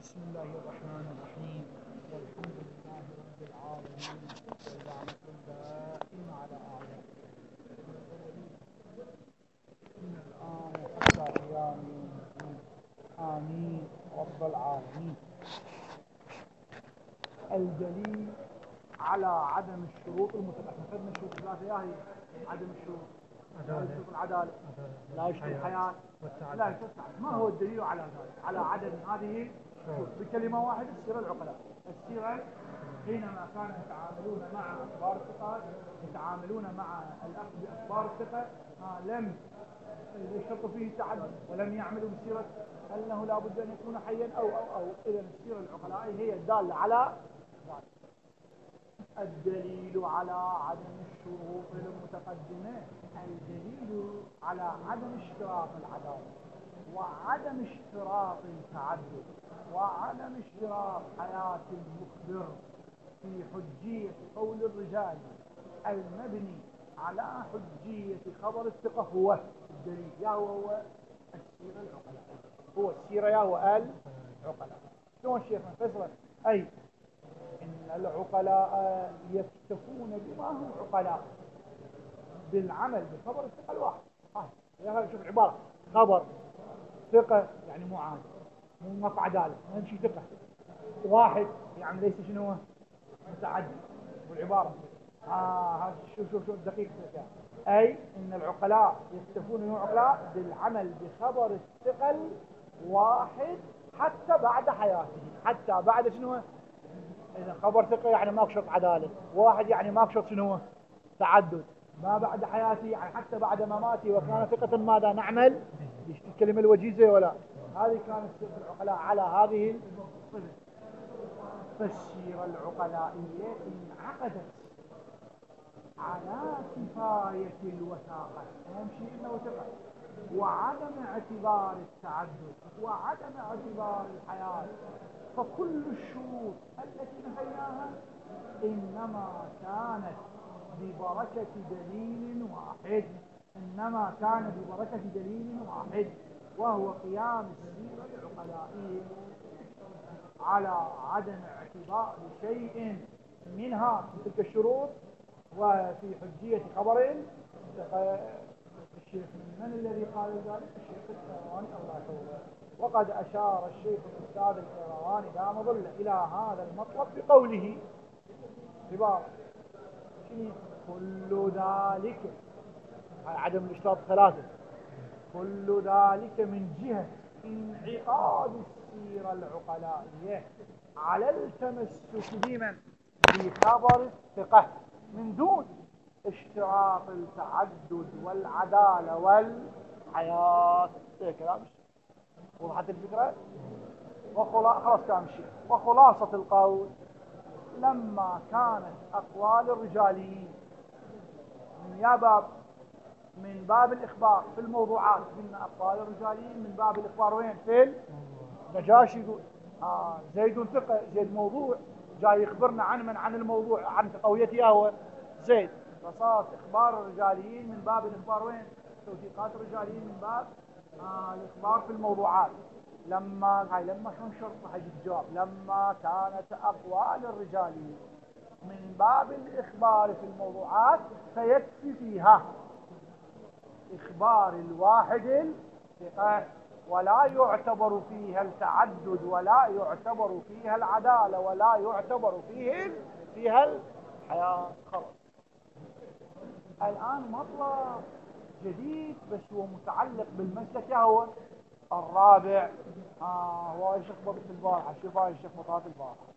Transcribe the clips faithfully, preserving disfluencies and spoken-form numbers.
بسم الله الرحمن الرحيم. والحمد لله رب العالمين، والنعمة الدائمة على أعدائه من الآن وحتى قيام يوم الدين. آمين رب العالمين. الدليل على عدم الشروط المتبعة. أخذنا الشروط الثلاثة، يا هي عدم الشروط: لا يشترط العدالة، لا يشترط الحياة، لا يشترط التعدد. ما هو الدليل على ذلك؟ على عدم هذه الشروط بكلمة واحدة: السيرة العقلاء. السيرة حينما كانوا يتعاملون مع أخبار الثقة، يتعاملون مع الأخذ بأخبار الثقة، لم يشترطوا فيه التعدد ولم يعملوا بسيرة أنه لا بد أن يكون حيا أو أو أو إذا السيرة العقلاء هي الدالة على ذلك. الدليل على عدم الشروط المتقدمة: الدليل على عدم اشتراط العدالة، وعدم اشتراط التعدد، وعدم اشتراط حياة المخبر في حجية قول الرجال المبني على حجية خبر الثقة هو الدليل. يا هو هو السيرة العقلاء، هو السيرة يا هو العقلاء. شلون الشيخ فسر؟ أي إن العقلاء يكتفون بما هم عقلاء بالعمل بخبر الثقة الواحد. ها شوف العبارة: خبر ثقة يعني مو عادل، مو مقع عدالة، نمشي ثقة واحد يعني ليس شنو متعدد. والعبارة آه هذا شوف شوف شوف دقيق دقيق. أي إن العقلاء يكتفون بما عقلاء بالعمل بخبر الثقل واحد حتى بعد حياته، حتى بعد شنو. إذا خبر ثقة يعني ماك شرط عدالة، واحد يعني ماك شرط شنو تعدد، ما بعد حياتي يعني حتى بعد مماتي وكان ثقة ماذا نعمل؟ الكلمة الوجيزة ولا هذه كانت سيرة العقلاء على هذه الصفة. فالسيرة العقلائية انعقدت على كفاية الوثاقة، أهم شيء إنه وثقة، وعدم اعتبار التعدد، وعدم اعتبار الحياة. فكل الشروط التي نفيناها إنما كانت ببركة دليل واحد، إنما كان ببركة دليل واحد، وهو قيام السيرة العقلائية على عدم اعتبار شيء منها تلك الشروط وفي حجية خبر. الشيخ من الذي قال ذلك؟ الشيخ القيرواني الله يحفظه. وقد أشار الشيخ الأستاذ القيرواني دام ظل إلى هذا المطلب بقوله: عبارة كل ذلك عدم الاشتراط ثلاثة، كل ذلك من جهة انعقاد السيرة العقلائية على التمسك بمن بخبر الثقة من دون اشتراط التعدد والعدالة والحياة. كلام وضحت الفكرة؟ وخلاص خلاص كلام الشيخ. وخلاصة القول: لما كانت أقوال الرجاليين من يا باب من باب الإخبار في الموضوعات، من أقوال الرجاليين من باب الإخبار وين؟ في النجاشي يقول آه زيد ثقة، زيد موضوع، جاي يخبرنا عن من عن الموضوع عن قويته هو زيد. فصارت إخبار الرجاليين من باب الإخبار وين؟ توثيقات الرجاليين من باب آه الإخبار في الموضوعات. لما هاي لما شلون شرط حاجة الجواب: لما كانت أقوال الرجاليين من باب الإخبار في الموضوعات فيكفي فيها إخبار الواحد الثقة، ولا يعتبر فيها التعدد، ولا يعتبر فيها العدالة، ولا يعتبر فيه فيها الحياة. خلاص الآن مطلب جديد بس هو متعلق بالمسلك هو الرابع. آه هو الشيخ بطاط البارحة. شوف هاي الشيخ بطاط البارحة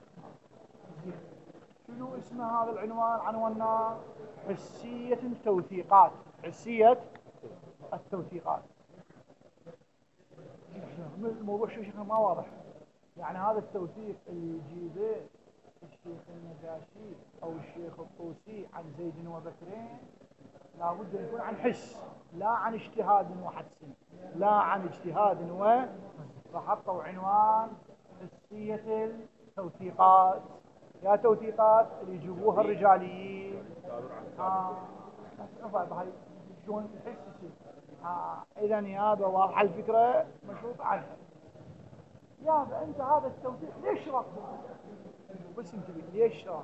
شنو اسم هذا العنوان؟ عنواننا حسية التوثيقات. حسية التوثيقات. الموضوع شو شيخ ما واضح. يعني هذا التوثيق اللي يجيبه الشيخ النجاشي او الشيخ الطوسي عن زيد وبكرين لابد ان يكون عن حس، لا عن اجتهاد وحدس، لا عن اجتهاد و فحطوا عنوان حسية التوثيقات. يا توثيقات اللي يجيبوها الرجاليين اه بهاي شلون تحس. آه اذا يابا واضحه الفكره مشروط عنها. يا أنت هذا التوثيق ليش رفضه؟ بس انتبه ليش رفض؟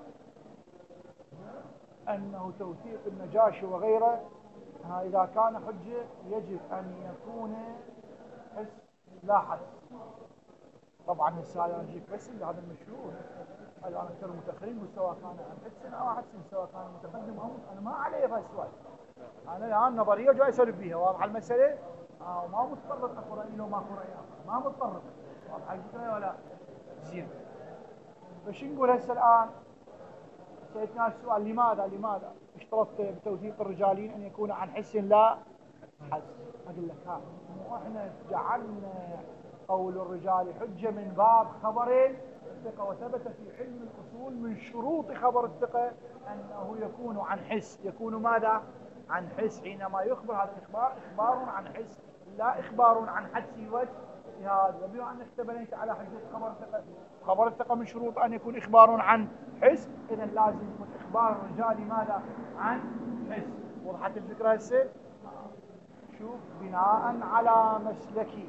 أنه توثيق النجاشي وغيره إذا كان حجة يجب أن يكون حس لا حدس. طبعا هسه انا اجيك بس هذا المشهور الان اكثر المتاخرين سواء كان عن حدس او حدس سواء كان متقدم او انا ما علي هالسؤال. انا الان نظريه جاي اسولف بيها واضحه المساله آه وما متطرق اكو راي لو ماكو راي اخر ما متطرق واضحه الفكره ولا زين. فش نقول هسه الان؟ سالتنا السؤال لماذا لماذا اشترطت بتوثيق الرجالين ان يكون عن حس لا حدس؟ اقول لك ها مو احنا جعلنا قول الرجال حجة من باب خبر الثقة، وثبت في علم الأصول من شروط خبر الثقة أنه يكون عن حس. يكون ماذا؟ عن حس. حينما يخبر هذا الإخبار إخبار عن حس لا إخبار عن حدس وجه هذا. بما أنك تبنيت على حجة خبر الثقة، خبر الثقة من شروط أن يكون إخبار عن حس، إذا لازم يكون إخبار الرجال ماذا؟ عن حس. وضحت الفكرة هسه؟ شوف بناء على مسلكي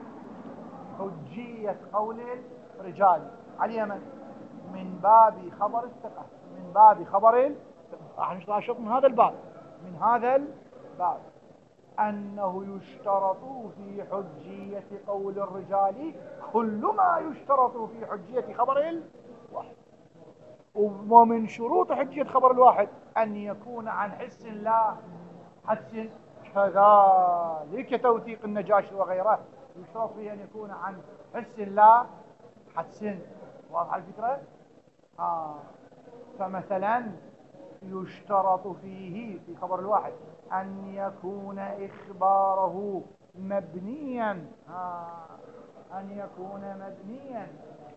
حجية قول الرجال على من؟ من باب خبر الثقة، من باب خبر الثقة. راح نشرح من هذا الباب، من هذا الباب أنه يشترط في حجية قول الرجال كل ما يشترط في حجية خبر الواحد. ومن شروط حجية خبر الواحد أن يكون عن حس لا حدس. كذلك توثيق النجاشي وغيره يشترط فيه أن يكون عن حس لا حدس. واضح الفكرة؟ آه. فمثلا يشترط فيه في خبر الواحد أن يكون إخباره مبنيا آه. أن يكون مبنيا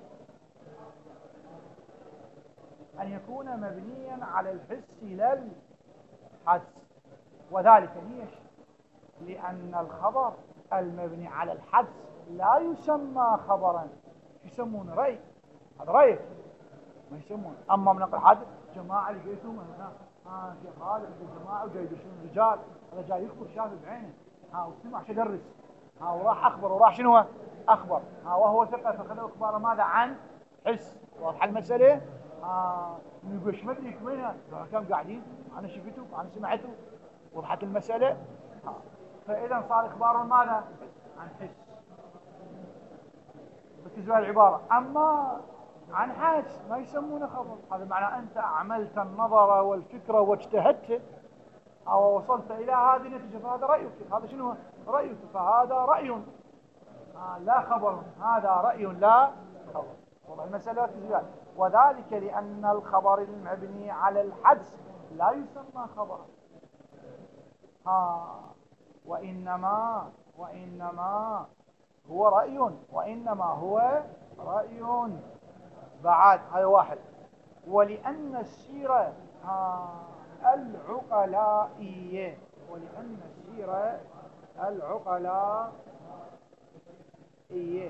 أن يكون مبنيا على الحس لا الحدس. وذلك ليش؟ لأن الخبر المبني على الحدس لا يسمى خبرا، يسمونه رأي. هذا رأي ما يسمونه. أما من نقل حادث جماعة لقيتهم هنا ها شيخ هذا الجماعة وجاي يدشون الرجال، هذا جاي يخبر شاف بعينه ها وسمع شو درس ها وراح أخبر وراح شنو أخبر ها وهو ثقة فخذ أخباره ماذا؟ عن حس. واضحة المسألة؟ ها يقول ايش مدري وين كانوا قاعدين أنا شفته أنا سمعته. وضحت المسألة؟ ها. فإذا صار إخبار ماذا؟ عن حس. ركزوا العبارة. أما عن حدس ما يسمونه خبر. هذا معناه أنت عملت النظر والفكرة واجتهدت أو وصلت إلى هذه النتيجة فهذا رأيك. هذا شنو رأيك؟ فهذا رأي آه لا خبر. هذا رأي لا خبر. وضع المسألة ركزوا. وذلك لأن الخبر المبني على الحدس لا يسمى خبرا ها وإنما وإنما هو رأي وإنما هو رأي بعد. هذا واحد. ولأن السيرة العقلائية ولأن السيرة العقلائية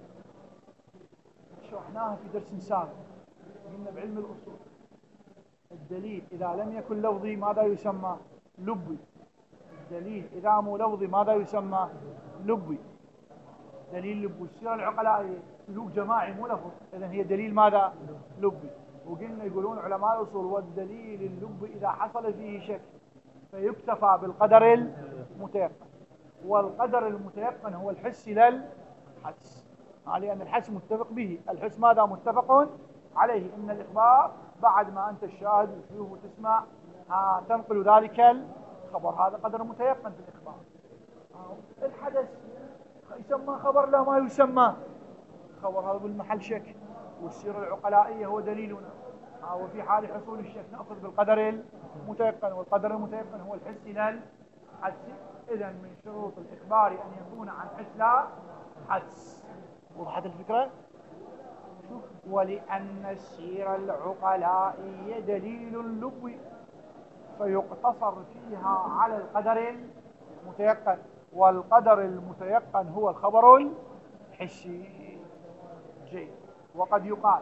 شرحناها في درس سابق. قلنا بعلم الأصول الدليل إذا لم يكن لفظي ماذا يسمى؟ لبي. الدليل إذا مو لفظي ماذا يسمى؟ لبي. دليل لبي. السيرة العقلائية سلوك جماعي مو لفظ، إذن هي دليل ماذا؟ لبي. وقلنا يقولون علماء الأصول والدليل اللبي إذا حصل فيه شك فيكتفى بالقدر المتيقن، والقدر المتيقن هو الحس لا الحدس. لأن الحس متفق به. الحس ماذا متفق عليه؟ إن الإخبار بعد ما أنت الشاهد وتشوف وتسمع ها تنقل ذلك الخبر، هذا قدر متيقن في الإخبار. الحدث يسمى خبر لا ما يسمى خبر، هذا بالمحل شك. والسيرة العقلائية هو دليلنا وفي حال حصول الشك نأخذ بالقدر المتيقن، والقدر المتيقن هو الحس لا الحدس. إذن من شروط الإخبار أن يكون عن حس لا حدس. وضحت الفكرة؟ شوف. ولأن السيرة العقلائية دليل اللب فيقتصر فيها على القدر المتيقن، والقدر المتيقن هو الخبر الحسي. جيد. وقد يقال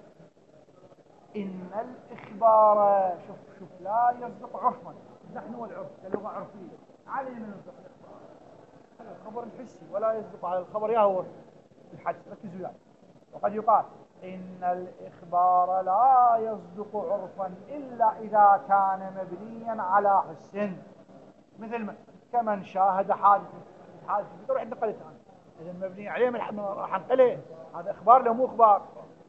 إن الإخبار شوف شوف لا يصدق عرفا. نحن والعرف كلغة عرفية عليه من يصدق الإخبار على الخبر الحسي ولا يصدق على الخبر يا هو الحدس. ركزوا يعني. وقد يقال إن الإخبار لا يصدق عرفا إلا إذا كان مبنيا على حس، مثل ما كمن شاهد حادثة، حادثة بتروح نقلتها أنا، إذا مبني عليه من راح نقله، هذا إخبار لو مو إخبار.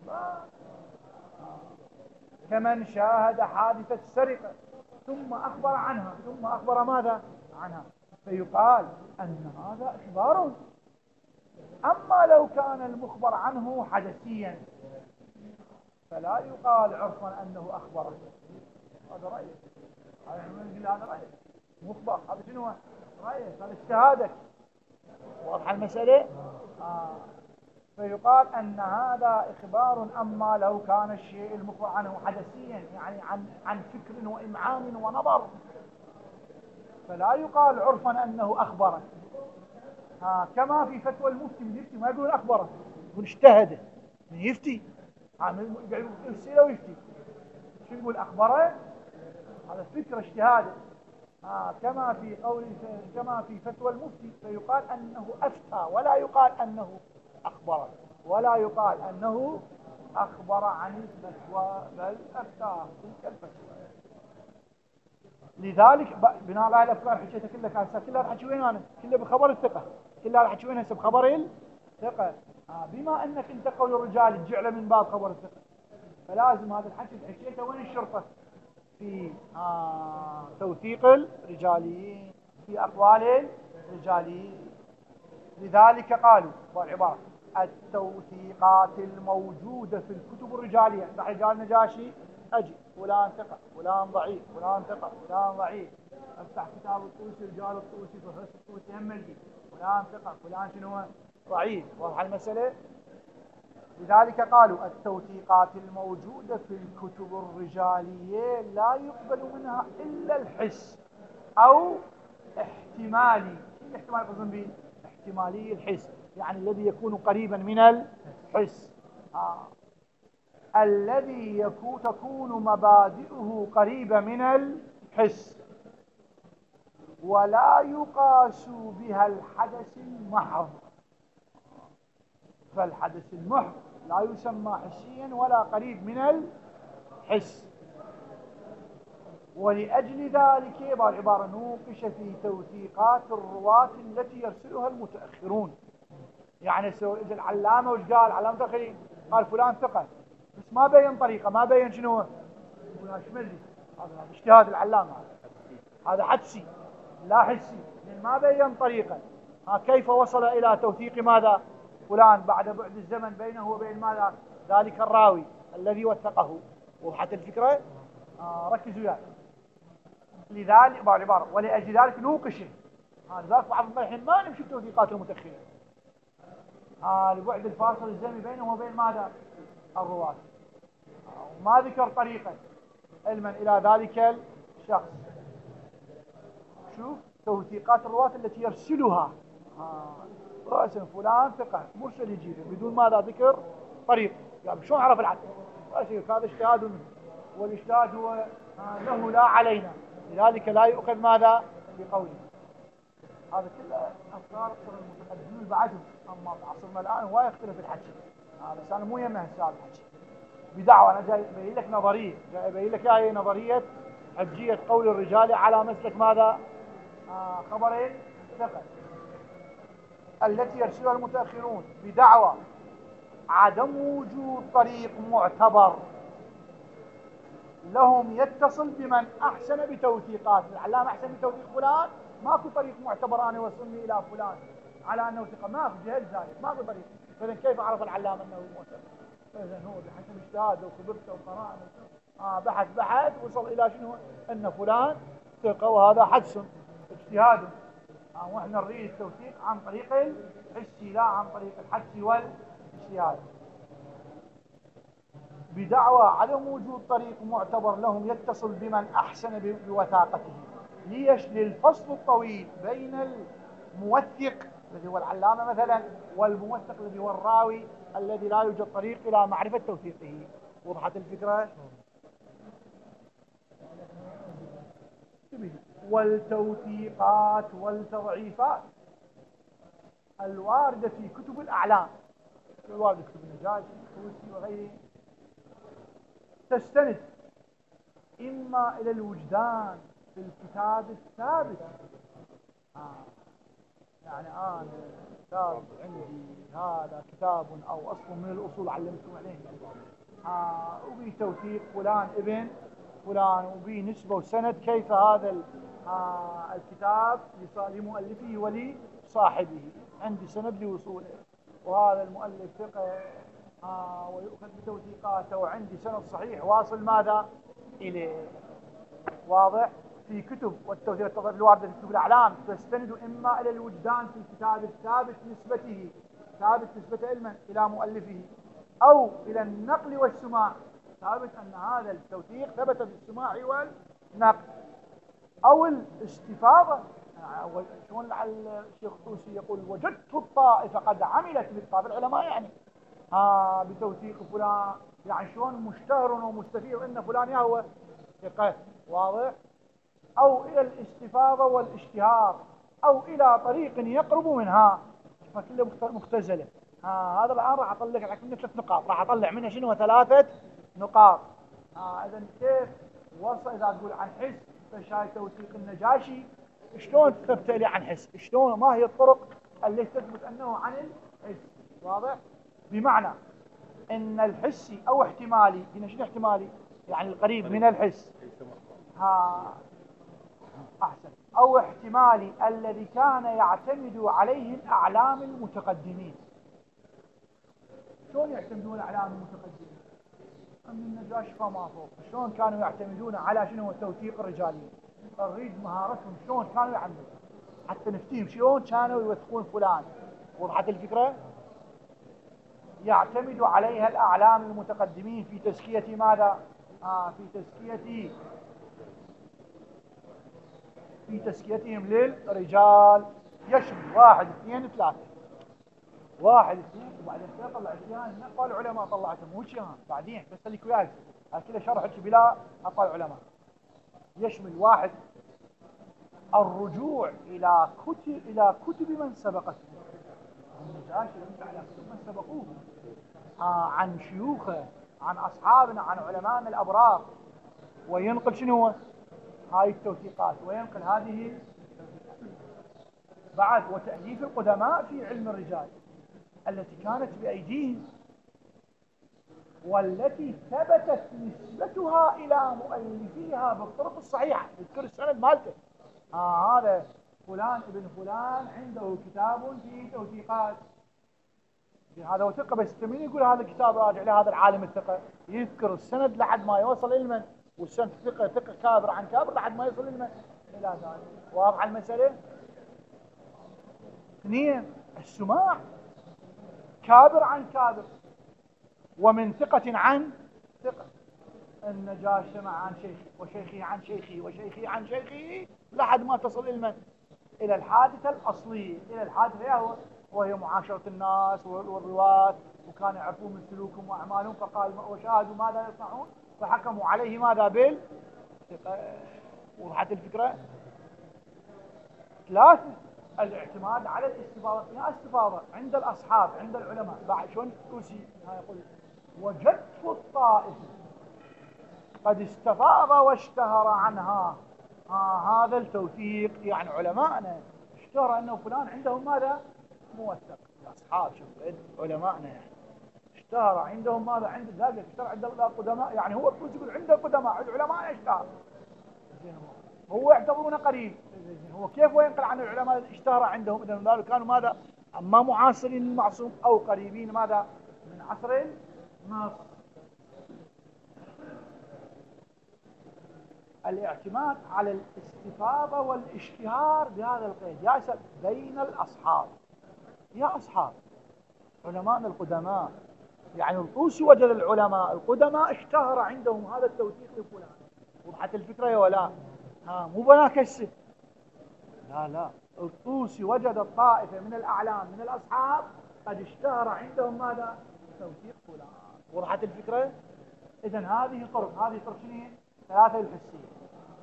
كمن شاهد حادثة سرقة ثم أخبر عنها، ثم أخبر ماذا عنها، فيقال أن هذا إخبار. أما لو كان المخبر عنه حدثيا فلا يقال عرفا أنه أخبره. هذا رأيك، هذا رأيك مخبر، هذا شنو رأيك، هذا اجتهادك. واضح المسألة؟ آه. فيقال أن هذا إخبار. أما لو كان الشيء المخبر عنه حدثيا، يعني عن عن فكر وإمعان ونظر، فلا يقال عرفا أنه أخبره. آه. كما في فتوى المفتي، من يفتي ما يقولون أخبره، يقول اجتهد من يفتي، يفتي ويفتي، شو يقول أخبره، هذا فكرة اجتهاده. آه. كما في قول كما في فتوى المفتي، فيقال أنه أفتى ولا يقال أنه أخبر، ولا يقال أنه أخبر عن الفتوى بل أفتى تلك الفتوى. لذلك بناء على الأفكار حكيتها كلها، كانت كلها راح وين أنا كلها بخبر الثقة، كلها راح وين هسه بخبر الثقة. آه. بما أنك أنت قول الرجال تجعله من باب خبر الثقة، فلازم هذا الحكي حكيته وين الشرطة في آه توثيق الرجاليين، في أقوال الرجاليين. لذلك قالوا بالعبارة التوثيقات الموجودة في الكتب الرجالية. رجال نجاشي أجي فلان ثقة، فلان ضعيف، فلان ثقة، فلان ضعيف. افتح كتاب الطوسي، رجال الطوسي، فهرس الطوسي هم الجي فلان ثقة، فلان شنو ضعيف. واضح المسألة؟ لذلك قالوا التوثيقات الموجودة في الكتب الرجالية لا يقبل منها إلا الحس أو احتمالي. الاحتمال قصدهم به احتمالي الحس، يعني الذي يكون قريبا من الحس. آه. الذي يكون تكون مبادئه قريبة من الحس، ولا يقاس بها الحدث المحض. فالحدث المحض لا يسمى حسيا ولا قريب من الحس. ولأجل ذلك بالعبارة نوقش في توثيقات الرواة التي يرسلها المتأخرون. يعني سوى إذا العلامة وش قال علامة متأخرين، قال فلان ثقة بس ما بين طريقة، ما بين شنو فلان شملي، هذا اجتهاد العلامة، هذا حدسي لا حسي، لأن ما بين طريقة. ها كيف وصل إلى توثيق ماذا فلان بعد بعد الزمن بينه وبين ماذا ذلك الراوي الذي وثقه. وحتى الفكرة آه ركزوا يعني. لذلك بعبارة ولأجل ذلك نوقشه. لذلك بعض الحين ما نمشي بتوثيقات المتأخرين آه لبعد الفاصل الزمني بينه وبين ماذا الرواة، آه ما ذكر طريقة علما إلى ذلك الشخص. شوف توثيقات الرواة التي يرسلها آه رأسا فلان ثقة مرسل يجيبه بدون ماذا ذكر طريق. يعني شلون عرف العدل؟ هذا اجتهاد منه، والاجتهاد هو آه له لا علينا، لذلك لا يؤخذ ماذا بقوله. هذا كله أفكار أكثر المتقدمين بعدهم. أما بعصرنا الآن هو يختلف الحكي. هذا بس أنا مو يمه هسه الحكي بدعوة. أنا جاي أبين لك نظرية، جاي أبين لك هي نظرية حجية قول الرجال على مسلك ماذا آه خبرين ثقة التي يرسلها المتأخرون بدعوى عدم وجود طريق معتبر لهم يتصل بمن أحسن بتوثيقات. العلامة أحسن بتوثيق فلان، ماكو طريق معتبر أنا يوصلني إلى فلان على أنه ثقة، ماكو جهل ذلك، ماكو طريق. فإذن كيف عرف العلامة أنه معتبر؟ فإذن هو بحسب اجتهاده وخبرته وقراءته آه بحث بحث وصل إلى شنو أن فلان ثقة، وهذا حدس اجتهاده. آه وإحنا نريد التوثيق عن طريق الحسي لا عن طريق الحدس والاجتهاد. بدعوى عدم وجود طريق معتبر لهم يتصل بمن أحسن بوثاقته. ليش؟ للفصل الطويل بين الموثق الذي هو العلامة مثلا والموثق الذي هو الراوي الذي لا يوجد طريق إلى معرفة توثيقه. وضحت الفكرة؟ والتوثيقات والتضعيفات الواردة في كتب الأعلام الوالد يكتب النجاشي الطوسي وغيره، تستند إما إلى الوجدان في الكتاب الثابت. آه. يعني أنا كتاب عندي هذا كتاب أو أصل من الأصول علمتكم عليه، آه وبي توثيق فلان ابن فلان وبي نسبة وسند كيف هذا آه الكتاب لمؤلفه ولصاحبه، عندي سند لوصوله، وهذا المؤلف ثقة آه ويؤخذ بتوثيقاته، وعندي سند صحيح واصل ماذا إليه. واضح؟ في كتب والتوثيق التضعيف الواردة في كتب الأعلام تستند إما إلى الوجدان في الكتاب الثابت نسبته، ثابت نسبة علما إلى مؤلفه، أو إلى النقل والسماع، ثابت أن هذا التوثيق ثبت بالسماع والنقل، أو الاستفاضة. شلون لعل الشيخ الطوسي يقول وجدت الطائفة قد عملت بالطائفة العلماء يعني ها بتوثيق فلان، يعني شلون مشتهر ومستفيض ان فلان يهوى ثقة. واضح؟ او الى الاستفاضة والاشتهار، او الى طريق يقرب منها، فكله مختزلة. ها هذا الان راح اطلع لك منه ثلاث نقاط، راح اطلع منها شنو ثلاثة نقاط. ها اذا كيف وصل اذا تقول عن حس فشاي توثيق النجاشي، شلون تثبت لي عن حس؟ شلون ما هي الطرق اللي تثبت انه عن الحس؟ واضح؟ بمعنى ان الحسي او احتمالي، هنا شنو احتمالي؟ يعني القريب من الحس. ها احسن. او احتمالي الذي كان يعتمد عليه الاعلام المتقدمين. شلون يعتمدون اعلام المتقدمين؟ أم النجاشي فما فوق، شلون كانوا يعتمدون على شنو توثيق الرجاليين، نريد مهارتهم شلون كانوا يعملون حتى نفتيهم شلون كانوا يوثقون فلان. وضحت الفكرة؟ يعتمد عليها الأعلام المتقدمين في تزكية ماذا؟ آه في تزكية في تزكيتهم للرجال، يشمل واحد اثنين ثلاثة، واحد اثنين وبعدين طلع اثنين أقوال العلماء طلعتهم مو شيء بعدين بس خليك وياي هكذا شرحك بلا أقوال العلماء. يشمل واحد الرجوع إلى كتب إلى كتب من سبقته، النجاشي يرجع إلى كتب من سبقوه آه عن شيوخه، عن أصحابنا، عن علمائنا الأبرار، وينقل شنو هو؟ هاي التوثيقات، وينقل هذه بعد وتأليف القدماء في علم الرجال التي كانت بأيديهم والتي ثبتت نسبتها إلى مؤلفيها بالطرق الصحيحة، يذكر السند مالته. آه هذا فلان ابن فلان عنده كتاب فيه توثيقات، هذا وثقة، بس من يقول هذا الكتاب راجع لهذا العالم الثقة؟ يذكر السند لحد ما يوصل إلى من، والسند ثقة ثقة كابر عن كابر لحد ما يصل إلى من، إلى ذلك. واضح المسألة؟ اثنين السماع، كابر عن كابر، ومن ثقة عن ثقة. النجاشي سمع عن شيخي وشيخي عن شيخي وشيخي عن شيخي لحد ما تصل إلى من؟ إلى الحادثة الأصلية، إلى الحادثة هو وهي معاشرة الناس والرواة، وكانوا يعرفون من سلوكهم وأعمالهم، فقال وشاهدوا ماذا يصنعون فحكموا عليه ماذا بالثقة. وضحت الفكرة؟ ثلاثة الاعتماد على الاستفاضة. يا استفاضة عند الأصحاب عند العلماء بعد شلون الطوسي يقول وجدت الطائفة قد استفاض واشتهر عنها. آه هذا التوثيق يعني علماءنا اشتهر أنه فلان عندهم ماذا موثق. الأصحاب شوف علماءنا يعني اشتهر عندهم ماذا، عند ذلك اشتهر عند القدماء، يعني هو الطوسي يقول عند القدماء العلماء اشتهر، هو يعتبرونه قريب. هو كيف وينقل عن العلماء اشتهر عندهم؟ إذن ذلك كانوا ماذا أما معاصرين للمعصوم أو قريبين ماذا من عصر النص. الاعتماد على الاستفاضة والاشتهار بهذا القيد يحصل بين الأصحاب. يا أصحاب علماءنا القدماء، يعني الطوسي وجد العلماء القدماء اشتهر عندهم هذا التوثيق لفلان. وضحت الفكرة يا ولا؟ ها مو بناك السر، لا لا، الطوسي وجد الطائفة من الأعلام من الأصحاب قد اشتهر عندهم ماذا توثيق فلان. وضحت الفكرة؟ إذن هذه طرق، هذه طرق شنو؟ ثلاثة الحسية.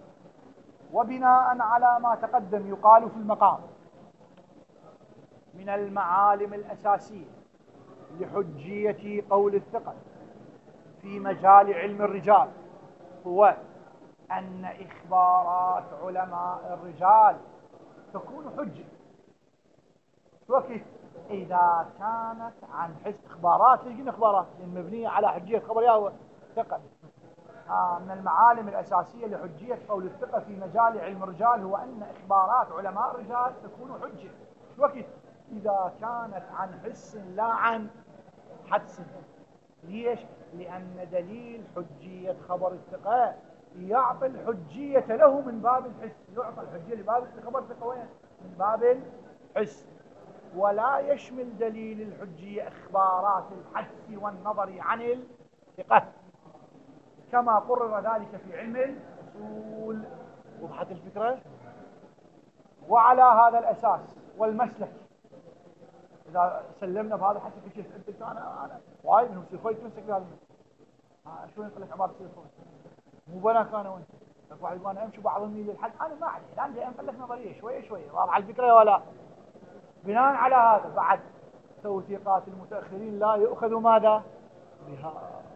وبناء على ما تقدم يقال في المقام من المعالم الأساسية لحجية قول الثقة في مجال علم الرجال هو أن إخبارات علماء الرجال تكون حجة وقت إذا كانت عن حس إخبارات لقينا إخبارات مبنية على حجية خبر يا ثقة. آه من المعالم الأساسية لحجية قول الثقة في مجال علم الرجال هو أن إخبارات علماء الرجال تكون حجة وقت إذا كانت عن حس لا عن حدس. ليش؟ لأن دليل حجية خبر الثقة يعطي الحجية له من باب الحس، يعطي الحجية لباب خبر الثقة وين؟ من باب الحس، ولا يشمل دليل الحجية إخبارات الحدس والنظر عن الثقة كما قرر ذلك في علم الأصول. وضحت الفكرة؟ وعلى هذا الأساس والمسلك إذا سلمنا بهذا حتى في شيء أنت أنا أنا وايد من سيخوي تمسك بهذا آه شو يقول لك عبارة سيخوي مو بناك أنا وأنت لك واحد يقول أنا أمشي بعض الميل للحد أنا ما عليه الآن جاي أنقل لك نظرية شوية شوية واضح الفكرة ولا؟ بناء على هذا بعد توثيقات المتأخرين لا يؤخذ ماذا؟ بها.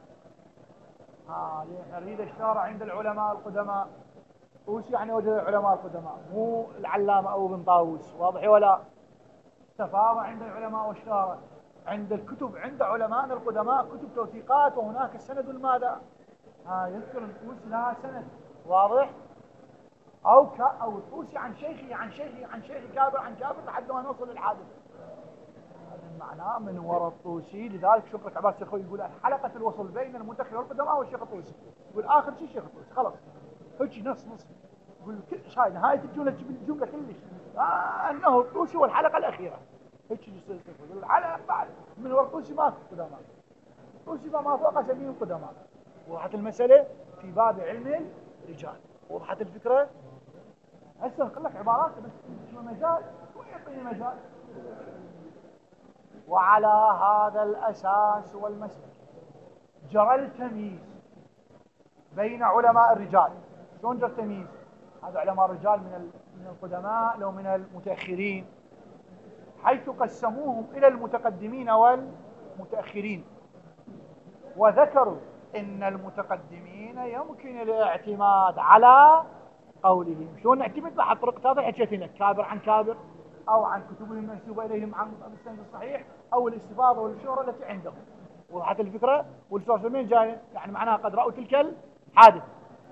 ها آه نريد اشتهر عند العلماء القدماء. وش يعني وجه العلماء القدماء؟ مو العلامة أبو بن طاووس واضح ولا؟ استفاض عند العلماء واشتهر عند الكتب عند علماء القدماء كتب توثيقات وهناك السند الماذا؟ ها آه يذكر الطوسي لها سند واضح؟ أو ك أو الطوسي عن شيخي عن شيخي عن شيخي كابر عن كابر لحد ما نوصل للحادث. هذا معناه من وراء الطوسي. لذلك شوف لك عباس الشيخوي يقول حلقة الوصل بين المتأخر والقدماء والشيخ الطوسي. يقول آخر شيء الشيخ الطوسي خلاص. هيك نص نص. يقول كل شيء نهاية الجملة تجيب الجملة كلش آه أنه الطوسي والحلقة الأخيرة. هيك يصير يقول الحلقة بعد من وراء الطوسي ما في قدماء. الطوسي ما فوق سبيل القدماء. وضحت المسألة في باب علم الرجال. وضحت الفكرة؟ هسه نقول لك عبارات بس شو مجال ويعطيني مجال. وعلى هذا الأساس والمسلك جرى التمييز بين علماء الرجال. شلون جرى التمييز؟ هذا علماء الرجال من من القدماء لو من المتأخرين حيث قسموهم إلى المتقدمين والمتأخرين وذكروا إن المتقدمين يمكن الاعتماد على قولهم. شلون نعتمد؟ بعد طرق هذا حكيت لك كابر عن كابر أو عن كتبهم المنسوبة إليهم عن السند الصحيح أو الاستفاضة والشهرة التي عندهم. وضحت الفكرة؟ والشهرة من جاية؟ يعني معناها قد رأوا تلك الحادث.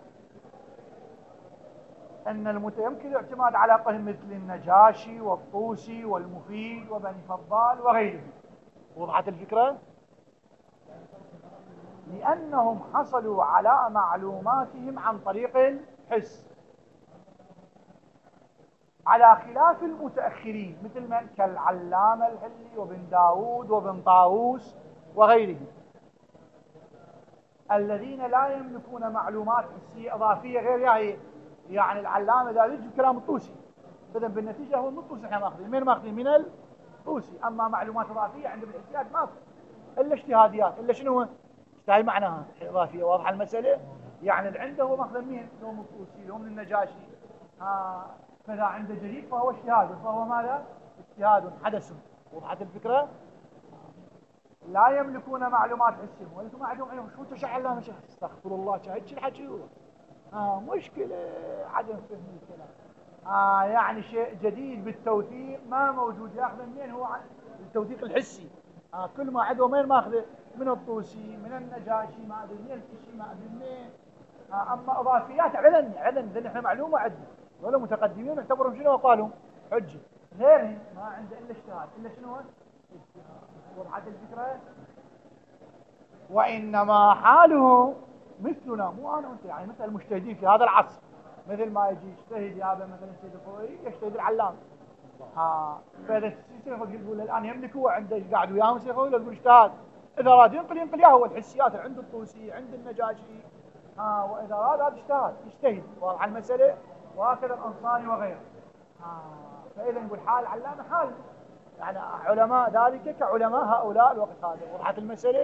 أن المت يمكن الاعتماد على قولهم مثل النجاشي والطوسي والمفيد وبني فضال وغيرهم. وضحت الفكرة؟ لأنهم حصلوا على معلوماتهم عن طريق الحس على خلاف المتأخرين مثل من كالعلامة الحلي وبن داود وبن طاووس وغيرهم الذين لا يملكون معلومات حسية إضافية غير يعني يعني العلامة إذا يجي كلام الطوسي إذا بالنتيجة هو من الطوسي احنا ماخذين من ماخذين من الطوسي. أما معلومات إضافية عند بالحسيات ماكو إلا اجتهاديات إلا شنو هاي معناها إضافية. واضحة المسألة؟ يعني اللي عنده هو ماخذ مين؟ لو من الطوسي لو من النجاشي. آه فإذا عنده جديد فهو اجتهاد فهو ماذا؟ اجتهاد حدث. وضحت الفكرة؟ لا يملكون معلومات حسية ولكن ما عندهم علم. شو تشعل لا مشاهد استغفر الله شاهد شو الحكي هو آه مشكلة عدم فهم الكلام. آه يعني شيء جديد بالتوثيق ما موجود ياخذ منين؟ هو التوثيق الحسي. آه كل ما عدوه مين ماخذه؟ من الطوسي من النجاشي ما ادري من الكشي ما ادري منين. آه اما اضافيات علن علن ذن احنا معلومه عندنا ولا متقدمين نعتبرهم شنو قالوا حجه غيرهم ما عنده الا اجتهاد الا شنو اجتهاد. وضحت الفكره؟ وانما حاله مثلنا مو انا وانت يعني مثل المجتهدين في هذا العصر مثل ما يجي يجتهد يابا مثلا السيد الخوئي يجتهد العلامه. ها فاذا السيد يقول الان يملك هو عنده قاعد وياهم السيد الخوئي يقول اجتهاد اذا راد ينقل ينقل يا هو الحسيات عند الطوسي عند النجاشي. ها واذا راد هذا اجتهاد يجتهد. واضح المساله؟ وهكذا الانصاري وغيره. ها فاذا نقول حال علامه حال يعني علماء ذلك كعلماء هؤلاء الوقت هذا. وضحت المساله؟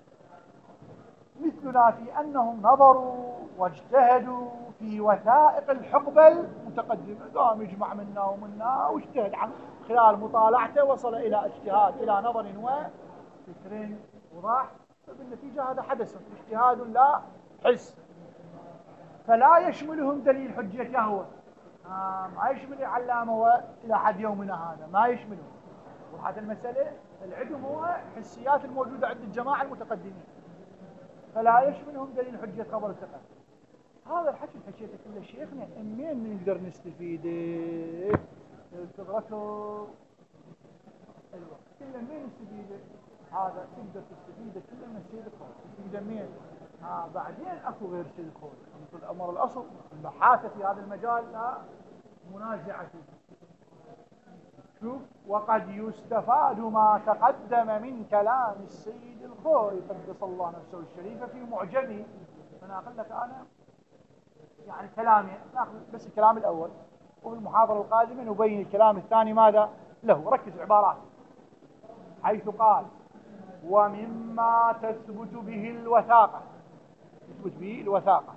مثلنا في انهم نظروا واجتهدوا في وثائق الحقبه المتقدمه قام يجمع منا ومنا واجتهد عن خلال مطالعته وصل الى اجتهاد الى نظر فكرين وضاح، فبالنتيجة هذا حدث اجتهاد لا حس، فلا يشملهم دليل حجية يهوه. آه ما يشمل العلامة إلى حد يومنا هذا، ما يشملهم. وهذه المسألة العدم هو حسيات الموجودة عند الجماعة المتقدمين، فلا يشملهم دليل حجية خبر الثقة. هذا الحكي اللي حكيته كله شيخنا، منين نقدر نستفيده؟ تدركوا الوقت كله منين نستفيده؟ هذا تقدر تستفيده كله من سيد القول، تستفيده منين؟ ها بعدين اكو غير سيد القول، مثل الامر الاصل البحاثة في هذا المجال لا منازعة فيه. شوف، وقد يستفاد ما تقدم من كلام السيد الخوي قدس الله نفسه الشريفة في معجمه. فانا اقول لك انا يعني كلامي ناخذ بس الكلام الاول، وفي المحاضرة القادمة نبين الكلام الثاني ماذا له. ركز عبارات، حيث قال ومما تثبت به الوثاقة، تثبت به الوثاقة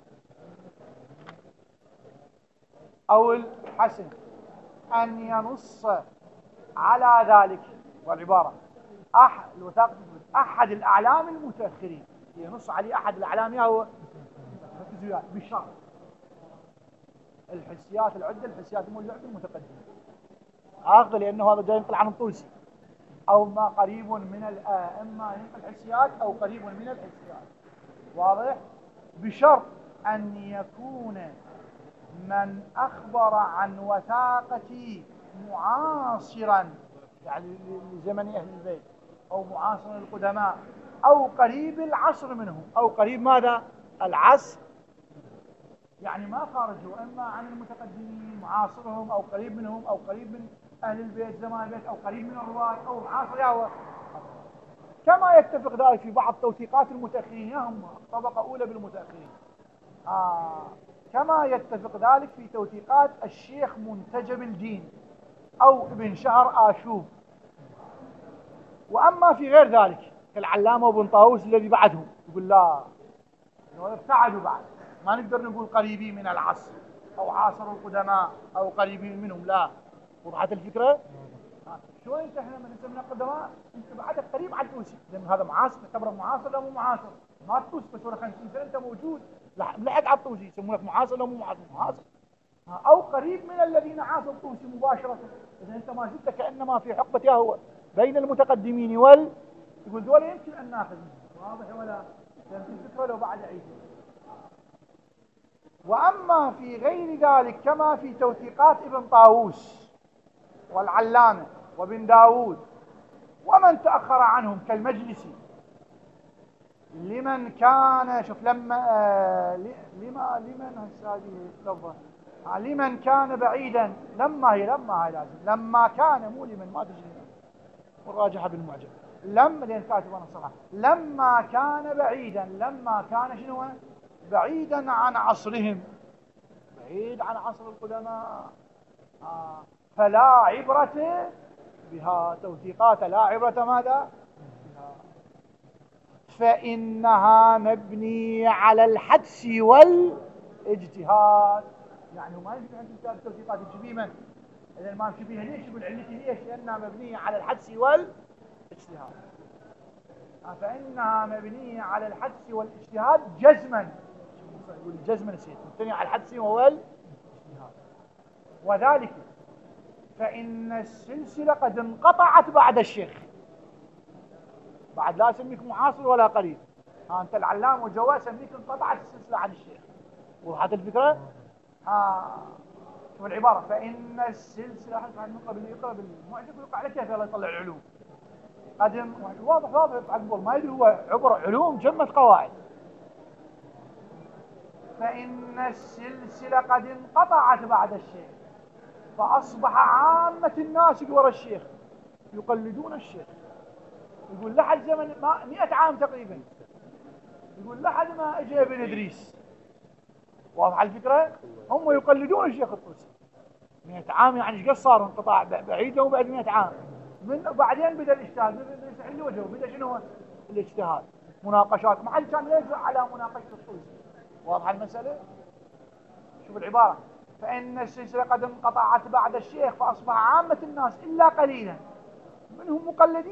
أو الحسن أن ينص على ذلك. والعبارة أحد الوثاقة أحد الأعلام المتأخرين، ينص عليه أحد الأعلام هو بالشرط الحسيات العدة، الحسيات الموجودة عند المتقدمين عاقل، لأنه هذا جاي ينقل عن الطوسي أو ما قريب من إما ينقل حسيات أو قريب من الحسيات، واضح؟ بشرط أن يكون من أخبر عن وثاقة معاصرا يعني لزمن أهل البيت أو معاصرا للقدماء أو قريب العصر منهم، أو قريب ماذا؟ العصر، يعني ما خارجوا إما عن المتقدمين معاصرهم أو قريب منهم أو قريب من أهل البيت زمان البيت أو قريب من الرواة أو معاصر يهوه. كما يتفق ذلك في بعض توثيقات المتأخرين، هم طبقة أولى بالمتأخرين. آه. كما يتفق ذلك في توثيقات الشيخ منتجب الدين أو ابن شهر آشوب. وأما في غير ذلك كالعلامة وابن طاووس الذي بعدهم يقول لا، ابتعدوا بعد، ما نقدر نقول قريبين من العصر أو عاصروا القدماء أو قريبين منهم، لا. وضحت الفكرة؟ شو انت احنا من نسمينا القدماء انت بعدك قريب على الطوسي، لان هذا معاصر، تعتبره معاصر ولا مو معاصر؟ ما الطوسي بس ولا خمسين سنه انت موجود لحق على الطوسي، يسمونك معاصر ولا مو معاصر؟ معاصر او قريب من الذين عاصروا الطوسي مباشره. اذا انت ما زلت كانما في حقبه يهوه بين المتقدمين وال يقول دول يمكن ان ناخذ، واضح ولا؟ فهمت الفكره لو بعد عيد. واما في غير ذلك كما في توثيقات ابن طاووس والعلامة وابن داود ومن تأخر عنهم كالمجلسي، لمن كان شوف لما آه لما لمن هذه لفظة لمن كان بعيدا، لما هي لما هي لازم لما كان مو لمن ما تجي والراجحة بالمعجم، لما لين كاتب انا صراحة لما كان بعيدا، لما كان شنو بعيدا عن عصرهم، بعيد عن عصر القدماء. آه. فلا عبرة بها، توثيقات لا عبرة ماذا بها، فإنها مبنية على الحدس والاجتهاد. يعني ما يمكن عند كتاب التوثيقات يجي من إذا ما يمشي بيها ليش؟ يقول علتي ليش؟ لأنها مبنية على الحدس والاجتهاد. فإنها مبنية على الحدس والاجتهاد جزما، يقول الجزم نسيت، مبنية على الحدس والاجتهاد. وذلك فإن السلسلة قد انقطعت بعد الشيخ، بعد لا أسميك معاصر ولا قريب. ها أنت العلام وجواز سميك انقطعت السلسلة عن الشيخ. وضحت الفكرة؟ ها شوف العبارة، فإن السلسلة حتى نقرأ باليقرأ بالمعجم ويقع على كيف يلا يطلع العلوم. قدم واضح واضح عقبال ما يدري هو عبر علوم جمة قواعد. فإن السلسلة قد انقطعت بعد الشيخ، فأصبح عامة الناس ورا الشيخ يقلدون الشيخ. يقول لحد زمن ما مئة عام تقريبا، يقول لحد ما اجى ابن ادريس، واضح الفكرة؟ هم يقلدون الشيخ الطوسي مئة عام، يعني ايش قد صار انقطاع بعيد له بعد مئة عام. من بعدين بدا الاجتهاد، بدا يسحل وجهه، بدا شنو الاجتهاد، مناقشات، ما حد كان يجرؤ على مناقشة الطوسي. واضح المسألة؟ شوف العبارة، فإن السلسلة قد انقطعت بعد الشيخ، فأصبح عامة الناس إلا قليلا منهم مقلدين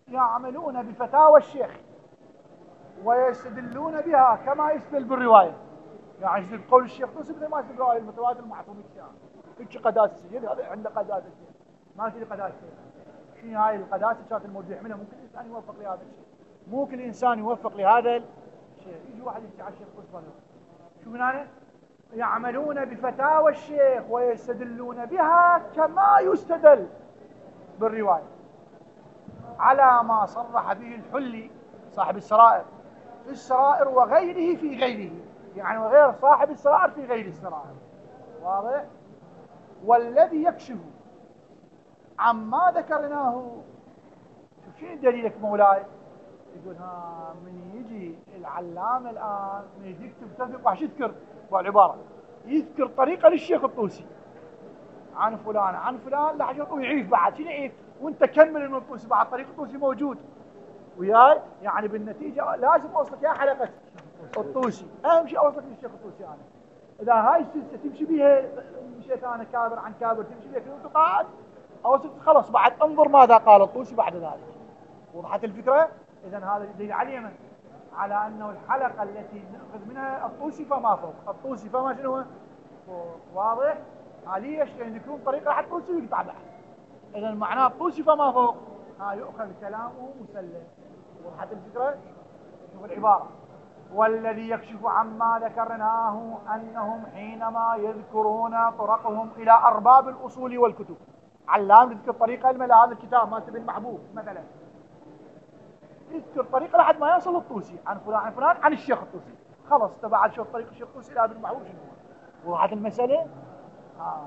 يعملون بفتاوى الشيخ ويستدلون بها كما يستدل بالرواية، يعني يستدل بقول الشيخ طوسي مثل ما يستدل بالرواية المتواتر المعصوم الشيعة. هيك قداسة السيد هذا عنده قداسة الشيخ، ما في قداسة الشيخ. شنو هاي القداسة كانت الموجود يحملها؟ ممكن الإنسان يوفق لهذا الشيء، ممكن الإنسان يوفق لهذا الشيء. يجي واحد يحكي على الشيخ طوسي شو من هذا؟ يعملون بفتاوى الشيخ ويستدلون بها كما يستدل بالرواية على ما صرح به الحلي صاحب السرائر في السرائر وغيره في غيره، يعني وغير صاحب السرائر في غير السرائر. واضح؟ والذي يكشف عما ذكرناه. شوف شنو دليلك مولاي؟ يقول ها من يجي العلامة الآن من يكتب تثق وش يذكر بالعبارة، يذكر طريقة للشيخ الطوسي عن فلان عن فلان لحد ويعيف بعد. شنو يعيف؟ وانت كمل انه الطوسي بعد طريق الطوسي موجود وياي، يعني بالنتيجة لازم اوصلك يا حلقة الطوسي. اهم شيء اوصلك للشيخ الطوسي انا. اذا هاي السلسلة تمشي بيها، مشيت انا كابر عن كابر تمشي بيها كل انتقاد اوصلك خلاص بعد انظر ماذا قال الطوسي بعد ذلك. وضحت الفكرة؟ اذا هذا دليل على اليمن على انه الحلقة التي نأخذ منها الطوسي فما فوق، الطوسي فما شنو فوق. واضح؟ ليش؟ لأن يكون طريقة حتى الطوسي ويقطع بعد. إذا معناه الطوسي فما فوق، ها يؤخذ كلامه مسلم. وضحت الفكرة؟ شوف العبارة: والذي يكشف عما ذكرناه أنهم حينما يذكرون طرقهم إلى أرباب الأصول والكتب. علام يذكر طريقة علم هذا الكتاب ما تبي المحبوب مثلا، يذكر طريقة لحد ما يصل الطوسي عن فلان عن فلان عن الشيخ الطوسي. خلص تبع شوف طريق الشيخ الطوسي إلى ابن المحبوب شنو هو. وضحت المسألة؟ آه.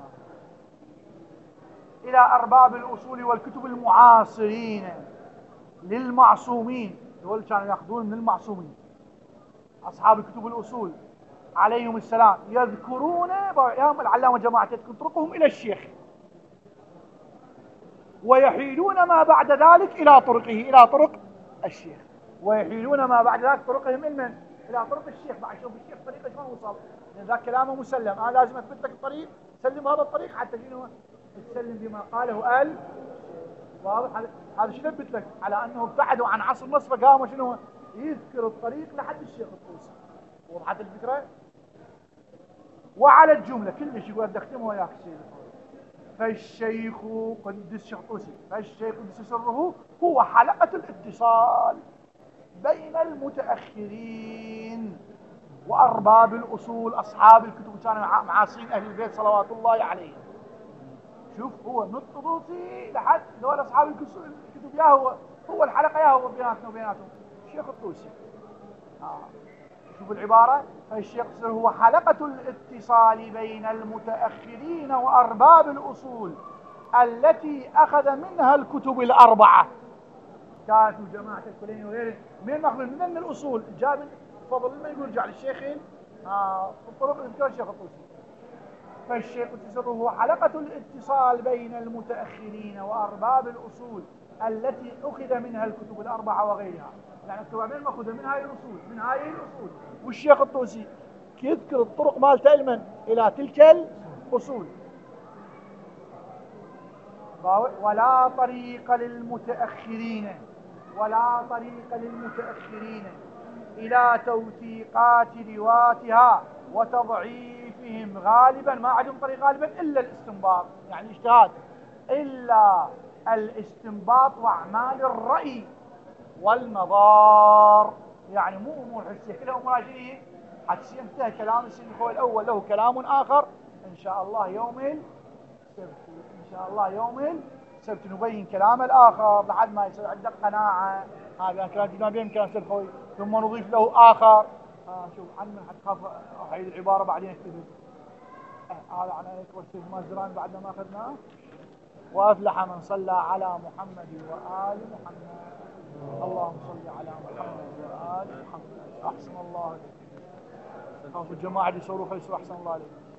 إلى أرباب الأصول والكتب المعاصرين للمعصومين، دول كانوا يأخذون من المعصومين أصحاب الكتب الأصول عليهم السلام، يذكرون يا العلامة جماعة تذكر طرقهم إلى الشيخ ويحيلون ما بعد ذلك إلى طرقه إلى طرق الشيخ، ويحيلون ما بعد ذلك طرقهم من إلى طرق الشيخ. بعد شوف الشيخ طريقه شلون وصل، لأن ذاك كلامه مسلم. أنا لازم أثبت لك الطريق، سلم هذا الطريق حتى شنو تسلم بما قاله ال واضح. هذا شنو يثبت لك على أنه ابتعدوا عن عصر النص فقاموا شنو يذكر الطريق لحد الشيخ الطوسي. وضحت الفكرة؟ وعلى الجملة كلش يقول بدي أختمه وياك الشيء. فالشيخ قدس الشيخ الطوسي فالشيخ قدس سره هو حلقة الاتصال بين المتأخرين وأرباب الأصول أصحاب الكتب كانوا معاصرين أهل البيت صلوات الله عليهم. شوف هو من الطوسي لحد دول أصحاب الكتب يا هو هو الحلقة يا هو بيناتنا وبيناتهم الشيخ الطوسي. آه. شوف العبارة: فالشيخ هو حلقة الاتصال بين المتأخرين وأرباب الأصول التي أخذ منها الكتب الأربعة. كانت جماعة الكلين وغيره من مأخذ من الأصول جاب فضل ما يقول رجع للشيخين آه الطرق ذكر الشيخ الطوسي. فالشيخ الطوسي هو حلقة الاتصال بين المتأخرين وأرباب الأصول التي أخذ منها الكتب الأربعة وغيرها. يعني الكتب من مأخذ من هاي الأصول من هاي الأصول. والشيخ الطوسي يذكر الطرق مالته علما إلى تلك الأصول. ولا طريق للمتأخرين ولا طريق للمتأخرين إلى توثيقات رواتها وتضعيفهم غالبا، ما عندهم طريق غالبا إلا الاستنباط، يعني الاجتهاد، إلا الاستنباط وأعمال الرأي والنظار. يعني مو أمور حسية كلها أمور عجلية. حتى ينتهي كلام السيد الخوي الأول له كلام آخر إن شاء الله يوم السبت. إن شاء الله يوم السبت نبين كلام الآخر لحد ما يصير عندك قناعة هذا كلام جدا بين كلام السيد الخوي، ثم نضيف له آخر. آه شوف عن من حد خاف أعيد العبارة بعدين اكتبه. هذا عن عليك والسيد مازران بعد ما أخذناه. وأفلح من صلى على محمد وآل محمد. اللهم صل على محمد وآل محمد. أحسن الله عليك. الجماعة اللي يصوروا خير أحسن الله عليك.